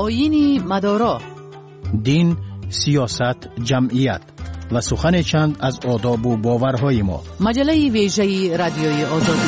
آیین مدارا، دین، سیاست، جمعیت و سخن چند از آداب و باورهای ما. مجله ویژه رادیوی آزادی.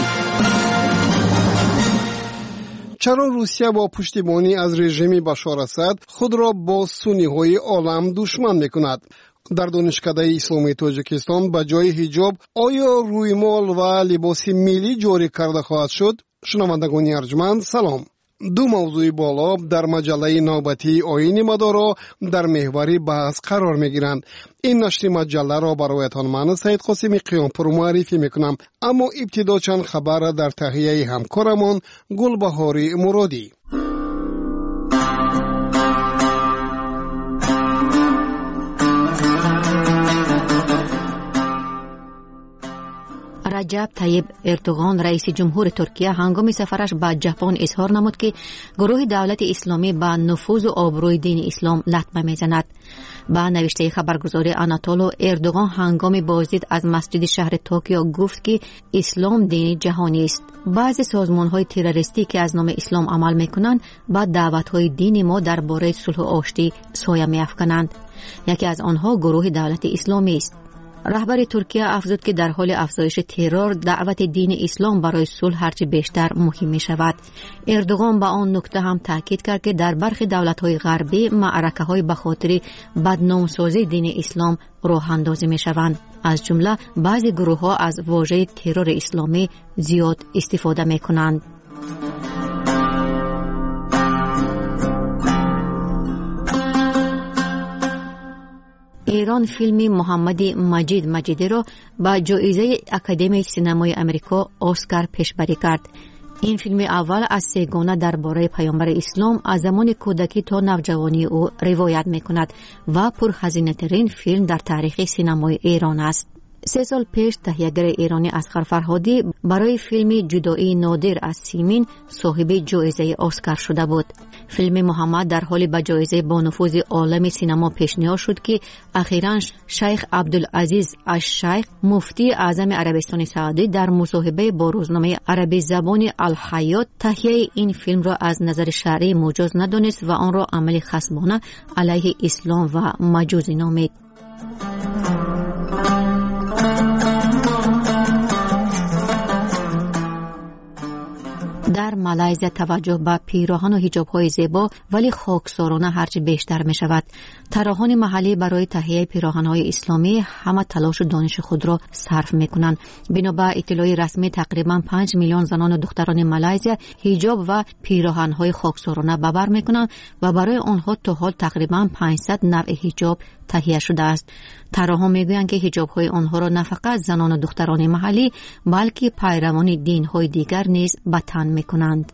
چرا روسیه با پشتیبانی از رژیم بشار اسد خود را با سنی‌های عالم دشمن می‌کند؟ در دانشکده اسلامی تاجیکستان به جای حجاب آیا رویمال و لباس ملی جاری کرده خواهد شد؟ شنوندگان ارجمند سلام. دو موضوع بالا در مجله نوبتی آیین مدارا در محور بحث قرار میگیرند. این نشر مجله را برایتان من سید قاسمی قیامپور معرفی میکنم، اما ابتدا چند خبر در تهیه همکارمان گلبهاری مرادی. رجب طیب اردوغان رئیس جمهور ترکیه هنگام سفرش به ژاپن اظهار نمود که گروه دولت اسلامی به نفوذ و آبروی دین اسلام لطمه میزند. با نوشته خبرگزاری آناتولو، اردوغان هنگام بازدید از مسجد شهر توکیو گفت که اسلام دین جهانی است. بعضی سازمان‌های تروریستی که از نام اسلام عمل می‌کنند با دعوت‌های دین ما درباره صلح و آشتی سایه می‌افکنند. یکی از آنها گروه دولت اسلامی است. رهبر ترکیه افزود که در حال افزایش ترور دعوت دین اسلام برای صلح هرچه بیشتر مهم می شود. اردوغان با آن نکته هم تاکید کرد که در برخی دولت‌های غربی معرکه‌های به خاطر بدنامسازی دین اسلام راه اندازی می شوند. از جمله بعضی گروه‌ها از واژه ترور اسلامی زیاد استفاده می کنند. ایران فیلم محمد مجید مجیدی را با جایزه اکادمی سینمای امریکا اسکار پیشبری کرد. این فیلم اول از سگانه درباره پیامبر اسلام از زمان کودکی تا نوجوانی او روایت می‌کند و پرهزینه‌ترین فیلم در تاریخ سینمای ایران است. 3 سال پیش تهیه‌گر ایرانی اصغر فرهادی برای فیلم جدایی نادر از سیمین صاحب جایزه اسکار شده بود. فیلم محمد در حال به جایزه با نفوذ عالم سینما پیشنهاد شد که اخیراً شیخ عبدالعزیز الشیخ مفتی اعظم عربستان سعودی در مصاحبه با روزنامه عربی زبان الحیات تهیه این فیلم را از نظر شرعی مجاز ندانست و آن را عمل خصمانه علیه اسلام و مجوسی نامید. در مالایزیا توجه به پیراهن و حجاب‌های زیبا ولی خاکسارانه هرچه بیشتر می شود. طراحان محلی برای تهیه پیراهن‌های اسلامی همه تلاش و دانش خود را صرف می کنند. بنابر اطلاع رسمی تقریباً 5 میلیون زنان و دختران مالایزیا حجاب و پیراهن‌های خاکسارانه به بر می کنند و برای آنها تا حال تقریباً 500 نوع حجاب تهیه شده است. طراحان میگویند که حجاب‌های آنها را نه فقط زنان و دختران محلی بلکه پیروان دین‌های دیگر نیز به تن می‌کنند.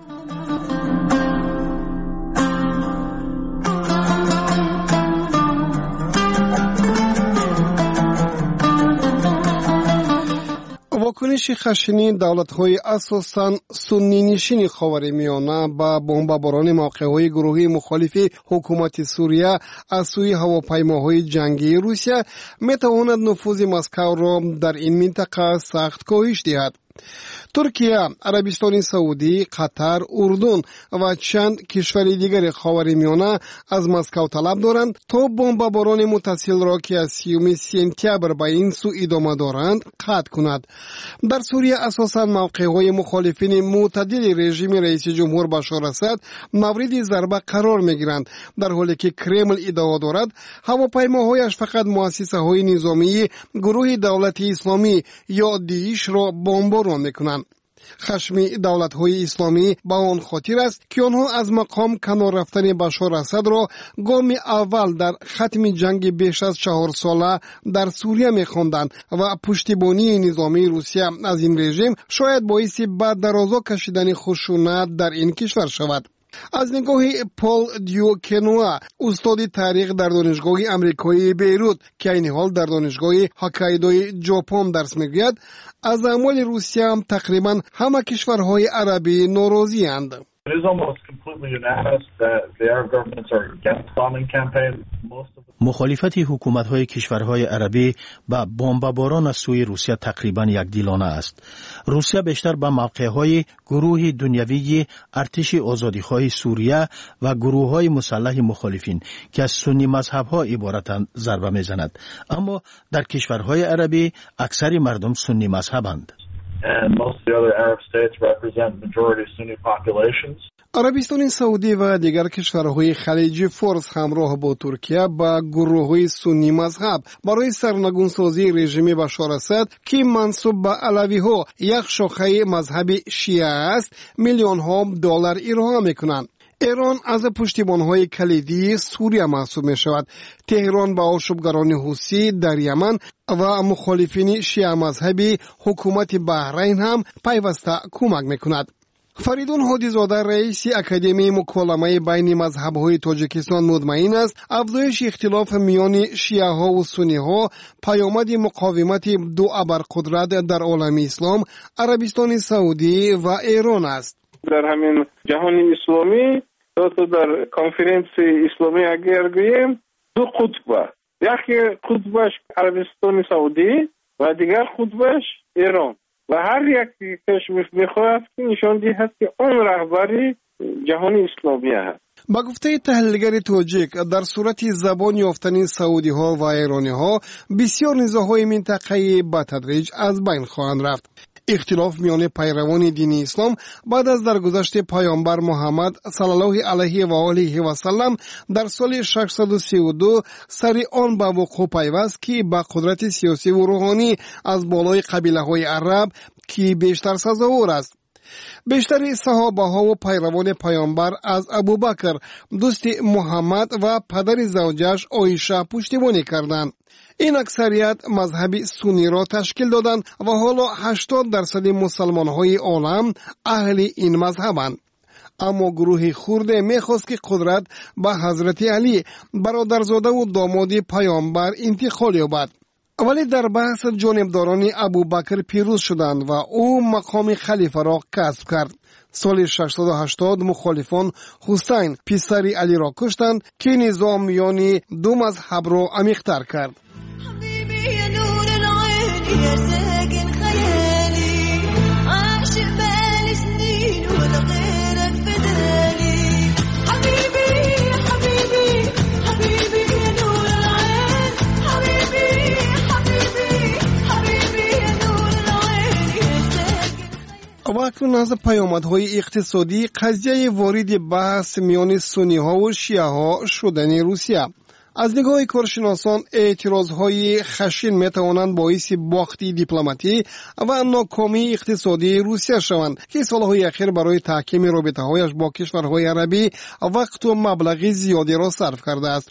واکنش خشنی دولت‌های اساساً سنی نشین خاورمیانه با بمباران موقع‌های گروهی مخالف حکومت سوریه از سوی هواپیماهای جنگی روسیه می‌تواند نفوذ مسکو را در این منطقه سخت کاهش دهد. ترکیه، عربستان سعودی، قطر، اردن و چند کشور دیگر خاورمیانه از مسکو طلب دارند تا بمباران متصل را که از 30 سپتامبر به این سو ادامه دارند قطع کند. در سوریه اساساً موقع‌های مخالفین معتدل رژیم رئیس جمهور بشار اسد مورد ضربه قرار می‌گیرند، در حالی که کرمل ادعا دارد هواپیماهایش فقط مؤسسه‌های نظامی گروه دولت اسلامی یا داعش را بمباران می‌کنند. خشم دولت‌های اسلامی با آن خاطر است که آنها از مقام کنار رفتن بشار اسد را گام اول در ختم جنگ بیش از 4 ساله در سوریه می‌خواندند و پشتیبانی نظامی روسیه از این رژیم شاید باعث به درازا کشیدن خشونت در این کشور شود. از نگاه پول دیوکنوا، استاد تاریخ در دانشگاه امریکایی بیروت که این حال در دانشگاه هوکایدوی ژاپن درس می‌گوید، از اعمال روسیه هم تقریبا همه کشورهای عربی ناراضی اند. It is almost completely unanimous that the Arab governments are against bombing campaigns. مخالفت حکومت‌های کشورهای عربی با بمباران از سوی روسیه تقریباً یکدیلانه است. روسیه بیشتر به موقع‌های گروه دنیوی ارتش آزادیخواه سوریه و گروه‌های مسلح مخالفین که از سنی مذهب‌ها عبارتند ضربه می‌زند. اما در کشورهای عربی اکثر مردم سنی مذهبند. And most of the other Arab states represent majority Sunni populations. عربستان سعودی و دیگر کشورهای خلیج فارس همراه با ترکیه با گروه‌های سنی مذهب برای سرنگونسازی رژیم بشار اسد که منسوب به علوی‌ها یک شاخه مذهب شیعه است میلیون‌ها دلار ارائه می‌کنند. ایران از پشتیبان‌های کلیدی سوریه محسوب می‌شود. تهران به آشوبگران حوثی در یمن و مخالفین شیعه مذهبی حکومت بحرین هم پیوسته کمک می‌کند. فریدون هادیزاده رئیس اکادمی مکالمه بین مذهب‌های تاجیکستان مطمئن است افزایش اختلاف میان شیعه‌ها و سنی‌ها پیامد مقاومت دو ابرقدرت در عالم اسلام عربستان سعودی و ایران است. در همین جهان اسلامی تو در کنفرانس اسلامی اگر گوییم دو قطب، یکی قطبش عربستان سعودی و دیگر قطبش ایران و هر یک کشور میخواهد که نشان دهد که آن رهبری جهان اسلامی است. با گفته تحلیلگر تاجیک در صورت زبان یافتن سعودی ها و ایرانی ها بسیار نزاع‌های منطقه‌ای به تدریج از بین خواهند رفت. اختلاف میان پیروان دین اسلام بعد از درگذشت پیامبر محمد صلی الله علیه و آله و سلم در سال 632 سری آن به وقوع پیوست که با قدرت سیاسی و روحانی از بالای قبیله‌های عرب که بیشتر سزاوار است. بیشتر صحابه ها و پیروان پیامبر از ابوبکر دوست محمد و پدر زوجش عایشه پشتیبانی کردند. این اکثریت مذهب سنی را تشکیل دادند و حالا 80% مسلمان های عالم اهل این مذهبند. اما گروه خرده میخواست که قدرت به حضرت علی برادرزاده و داماد پیامبر انتقال یابد. ولی در بحث جانبداران ابوبکر پیروز شدند و او مقام خلیفه را کسب کرد. سال 680 مخالفان حسین پسر علی را کشتند که نظام میان دو مذهب را عمیق‌تر کرد. و اکنون از پیامدهای اقتصادی قضیه وارد بحث میان سنی ها و شیعه ها شدن روسیه. از نگاه کارشناسان اعتراضهای خشن میتوانند باعث باخت دیپلماتی و ناکامی اقتصادی روسیه شوند که سالهای اخیر برای تحکیم رابطه‌هایش با کشورهای عربی وقت و مبلغ زیادی را صرف کرده است.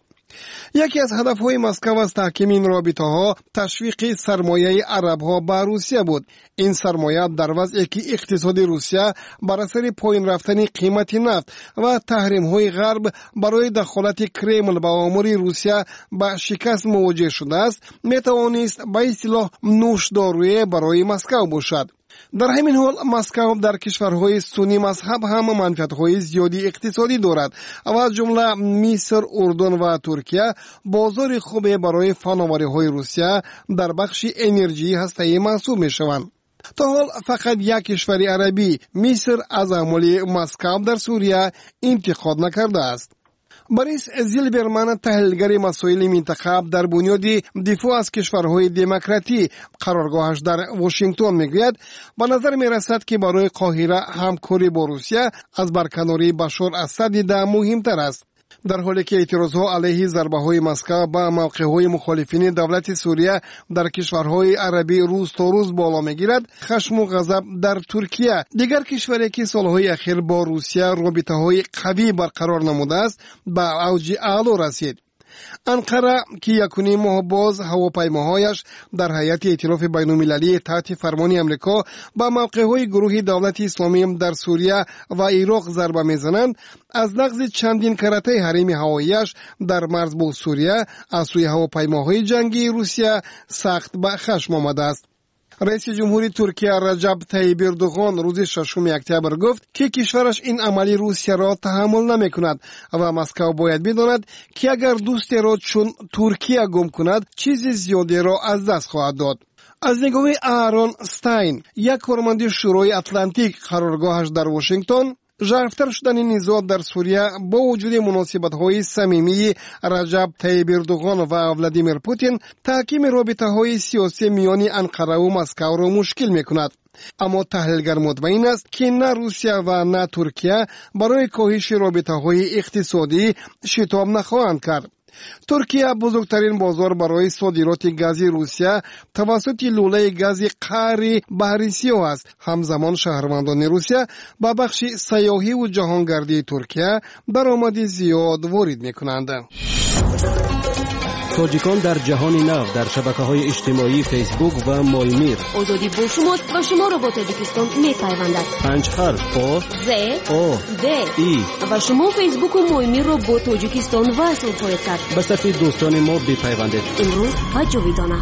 یکی از هدفهای مسکو از تحکیم این رابطه‌ها تشویق سرمایه عرب‌ها به روسیه بود. این سرمایه در وضعی که اقتصاد روسیه بر اثر پایین رفتن قیمت نفت و تحریم‌های غرب برای دخالت کرمل به امور روسیه به شکست مواجه شده است، میتوانست به اصطلاح نوشداروی برای مسکو باشد. در همین حال مسکو در کشورهای سنی مذهب هم منفعت‌های زیادی اقتصادی دارد و از جمله مصر، اردن و ترکیه بازار خوبی برای فناوری‌های روسیه در بخش انرژی هسته‌ای محسوب می‌شوند. تا حال فقط یک کشور عربی مصر از اعمال مسکو در سوریه انتقاد نکرده است. بوریس زیلبرمن تحلیلگر مسائل منطقه در بنیاد دفاع از کشورهای دموکراتی قرارگاهش در واشنگتن میگوید به نظر میرسد که برای قاهره همکاری با روسیه از برکناری بشار اسد مهمتر است. در حالی که اعتراضها علیه ضربه‌های مسکو به موقع‌های مخالفین دولت سوریه در کشورهای عربی روز تا روز بالا می‌گیرد، خشم و غضب در ترکیه، دیگر کشوری که سالهای اخیر با روسیه رابطه‌های قوی برقرار نموده است، به اوج اعلا رسید. انقره که یکونی ماه باز هواپیماهایش در هیئت ائتلاف بین‌المللی تحت فرمان امریکا به موقع‌های گروه دولت اسلامی در سوریه و عراق ضربه می‌زنند، از نقض چندین کرته حریم هوایی‌اش در مرز با سوریه از سوی هواپیماهای جنگی روسیه سخت به خشم آمده است. رئیس جمهوری ترکیه رجب طیب اردوغان روز 6 اکتبر گفت که کشورش این عملی روسیه را تحمل نمی‌کند و مسکو باید بداند که اگر دوستی را چون ترکیه گم کند چیز زیادی را از دست خواهد داد. از نگاه آرون استاین، یک کارمند شورای اتلانتیک قرارگاهش در واشنگتن، ژرفتر شدن نزاع در سوریه با وجود مناسبت‌های صمیمی رجب طیب اردوغان و ولادیمیر پوتین تحکیم رابطه‌های سیاسی میان انقره و مسکو را مشکل می‌کند. اما تحلیلگر مطمئن است که نه روسیه و نه ترکیه برای کاهش رابطه‌های اقتصادی شتاب نخواهند کرد. ترکیه بزرگترین بازار برای صادرات گاز روسیه توسط لوله گاز قعر بحر سیاه است. همزمان شهروندان روسیه با بخش سیاحی و جهانگردی ترکیه درآمد زیاد وارد می‌کنند. تاجیکان در جهان نو در شبکه‌های اجتماعی فیسبوک و مایمیر. آزادی با شماست و شما را با تاجیکستان می‌پیوندد. 5 حرف آ ز آ د ای و شما فیسبوک و مایمیر را با تاجیکستان وصل خواهید کرد. به صفحه دوستان ما بپیوندید. امروز و جاویدانه.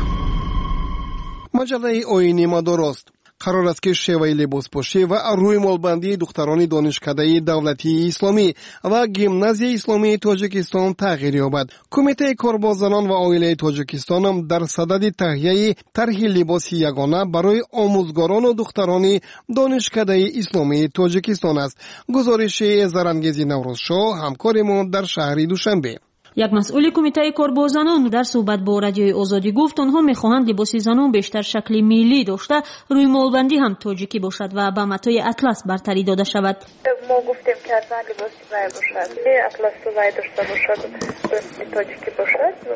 مجله آیین مدار است. قرار است که شیوه لباسپوشی و روی مالبندی دختران دانشکده دولتی اسلامی و گیمنازیای اسلامی تاجیکستان تغییر یابد. کمیته کارباز زنان و عائله تاجیکستان هم در صدد تهیه طرح لباس یگانه برای آموزگاران و دختران دانشکده اسلامی تاجیکستان است. گزارش زرانگیز نوروزشاه همکارمان در شهر دوشنبه. یک مسئول کمیته کارباز زنان در صحبت با رادیوی آزادی گفت آنها می‌خواهند لباس زنان بیشتر شکل ملی داشته، روی مالبندی هم تاجیکی باشد و به متای اطلس برتری داده شود. ما گفتیم که حتما لباس زنان باشد، اطلس زنان داشته باشد، تاجیکی باشد.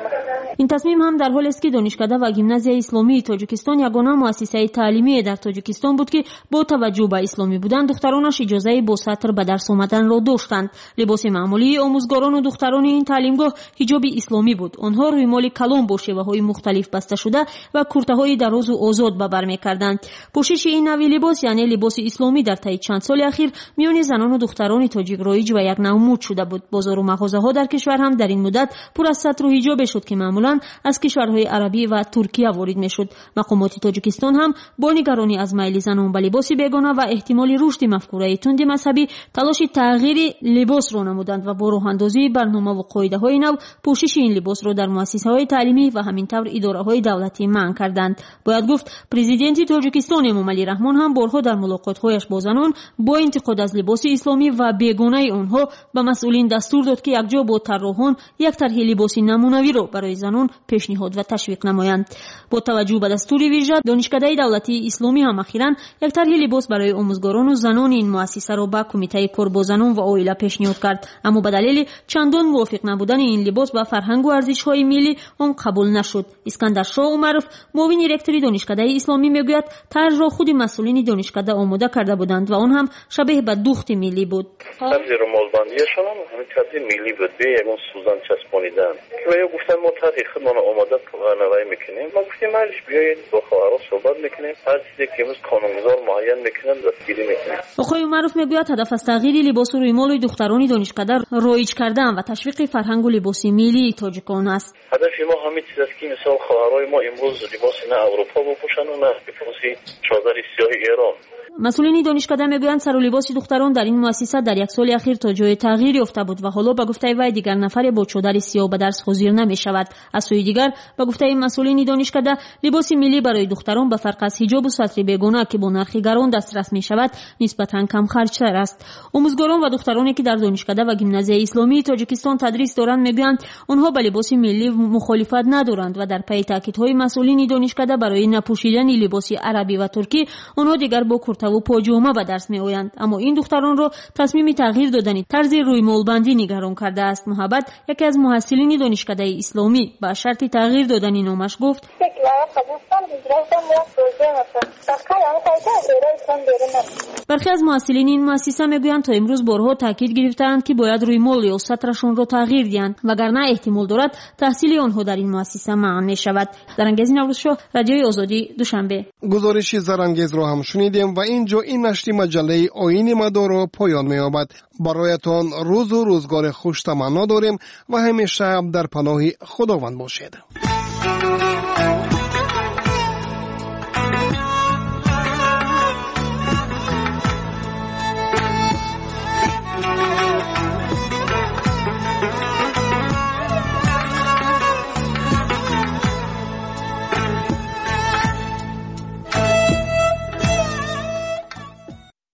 این تصمیم هم در حالی است که دانشکده و گیمنازیای اسلامی تاجیکستان یگانه مؤسسه تعلیمی در تاجیکستان بود که با توجه به اسلامی بودن دخترانش اجازه با سطر به درس آمدن را داشتند. لباس معمولی آموزگاران و دختران این تعلیمگاه حجاب اسلامی بود. آنها روی مال کلام با شیوه‌های مختلف بسته شده و کرته‌های دراز و آزاد به بر می‌کردند. پوشش این نوع لباس یعنی لباس اسلامی در طی چند سال اخیر میان زنان و دختران تاجیک رایج و یک نوع مد شده بود. بازار و مغازه‌ها در کشور هم در این مدت پر از سطر و حجاب شد که معمولاً از کشورهای عربی و ترکیه وارد می‌شد. مقامات تاجیکستان هم با نگرانی از میل زنان به لباس بیگانه و احتمال رشد مفکوره تند مذهبی تلاش تغییر لباس را نمودند و با راه‌اندازی برنامه و قاعده‌های نو پوشش این لباس را در مؤسسه‌های تعلیمی و همینطور اداره‌های دولتی منع کردند. باید گفت پرزیدنت تاجیکستان امامعلی رحمان هم بارها در ملاقات‌هایش با زنان با انتقاد از لباس اسلامی و بیگانه آنها به مسئولین دستور داد که یکجا با طراحان یک طرح لباس نمونوی را برای زنان پیشنهاد و تشویق نمایند. با توجه به دستور ویژه دانشکده دولتی اسلامی هم اخیراً یک طرح لباس برای آموزگاران و زنان این مؤسسه را به کمیته کارباز زنان و عائله پیشنهاد کرد، اما به دلیل چندان موافق نبودن این لباس با فرهنگ و ارزش‌های ملی آن قبول نشد. اسکندر شاه عمرف معاون رکتور دانشکده اسلامی میگوید طرح را خود مسئولین دانشکده آماده کرده بودند و آن هم شبیه به دوخت ملی بود. طرح مالبندیشان هم همین طرح ملی بود، به یگان سوزن چسبانیدن که یا گفتن ما طرح خودمان آماده نوای میکنیم. ما گفتیم مالش بیایید با خواهرها صحبت میکنیم، هر چیزی که امروز قانونگذار معین میکنن دستگیری میکنیم. آقای عمرف میگوید هدف از تغییر لباس روی مال دختران دانشکده رایج کردن و تشویق فرهنگ و لباس ملی تاجیکان است. هدف ما همین چیز است که مثلا خواهرای ما امروز لباس نه اروپا بپوشن و نه لباس چادر سیاه ایران. مسئولین دانشکده میگویند سر و لباس دختران در این مؤسسه در یک سال اخیر تا جای تغییر یافته بود و حالا به گفته وی دیگر نفر با چادر سیاه به درس حاضر نمیشود. از سوی دیگر به گفته مسئولین دانشکده لباس ملی برای دختران به فرق از حجاب و سطر بیگانه که با نرخ گران دسترس میشود نسبتا کم خرج‌تر است. آموزگاران و دخترانی که در دانشکده و گیمنازیای اسلامی تاجیکستان تدریس دارند میگویند آنها به لباس ملی مخالفت ندارند و در پی تاکیدهای مسئولین دانشکده برای نپوشیدن لباس عربی و ترکی آنها دیگر با کرته و پاجامه به درس میآیند. اما این دختران را تصمیم تغییر دادن طرز روی مالبندی نگران کرده است. محبت یکی از محصلین دانشکده اسلامی با شرط تغییر دادن نامش گفت برخی از محصلین این مؤسسه میگویند تا امروز بارها تاکید گرفتند که باید روی مال یا سطرشون را تغییر دهند وگرنه احتمال دارد تحصیل آنها در این مؤسسه منع می شود. زرانگیز نوروزشاه، رادیوی آزادی، دوشنبه. گزارش زرانگیز را هم شنیدیم و اینجا این نشر مجله آیین مدار پایان می یابد. برایتان روز و روزگار خوش تمنا داریم و همیشه در پناه خداوند باشید.